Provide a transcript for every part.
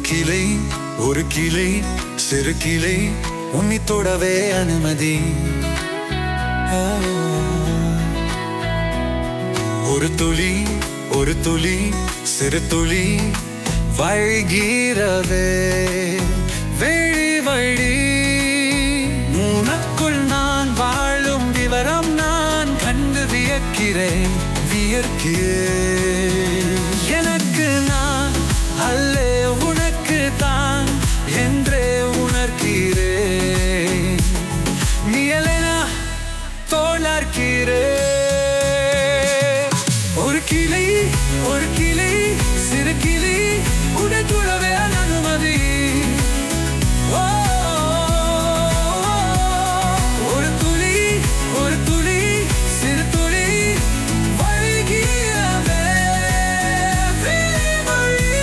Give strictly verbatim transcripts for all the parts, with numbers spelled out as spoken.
கிளை ஒரு கிளை சிறு கிளை உன்னை தொடவே அனுமதி. ஒரு துளி ஒரு துளி சிறு துளி வழிகிறவே வெளி வழி. உனக்குள் நான் வாழும் விவரம் நான் கண்டு வியக்கிறேன் வியக்கிறேன். எனக்கு நான் அல்ல உனக்கு தான் என்றே உணர்கிறேன். நீயலென தோழர்கிறேன். ஒரு கிளை ஒரு கிளை சிறு கிளை உடன் துளவே அனுமதி. ஒரு துளி ஒரு துளி சிறு துளி வழிகிறவே வெளிவழி.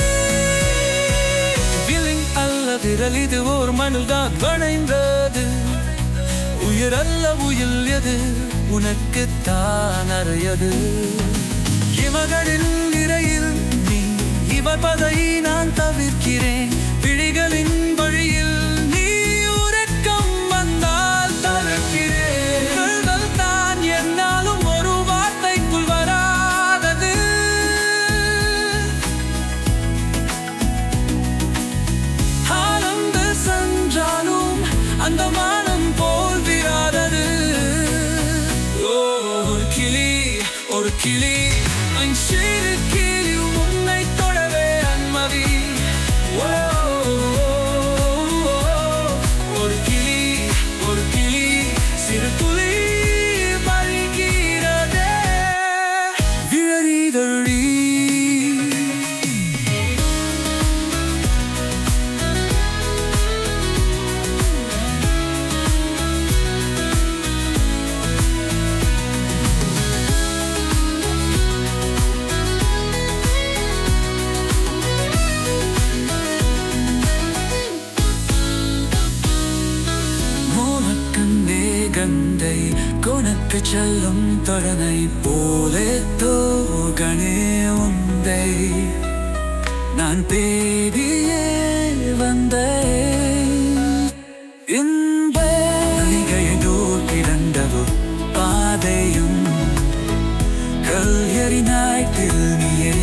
வில்லிங் அல்ல விரல் இது ஓர் மணில்தான் வளைந்தது. உயிர் அல்ல உயில் எது உனக்குத்தான் அறியது. இமகளின் நிறையில் நீ இவப்பதை நான் தவிர்க்கிறேன். விழிகளின் வழியில் நீ உறக்கம் வந்தால் தவிர்க்கிறேன். தான் என்னாலும் ஒரு வார்த்தைக்குள் வராதது. ஆனந்த சென்றாலும் அந்த மானம் போல் விராதது. ஒரு கிளி ஒரு கிளி சிறு கிளி உன்னை தொடவே அனுமதி. ஒரு கிளி ஒரு கிளி சிறு துளி வழிகிறதே விழறிதழி. கந்தை கொனக்கு செல்லும் தொடனை போலே தோகனே உந்தை நான் தேடியே வந்தேன். இன்ப நலிகையோ கிடந்தவோ பாதையும் கல்யறினாய் திருநியே.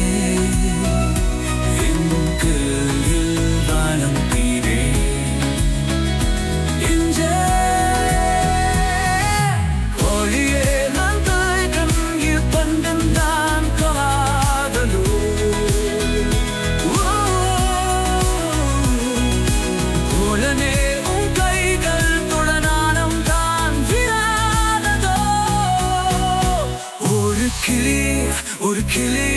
ஒரு கிளி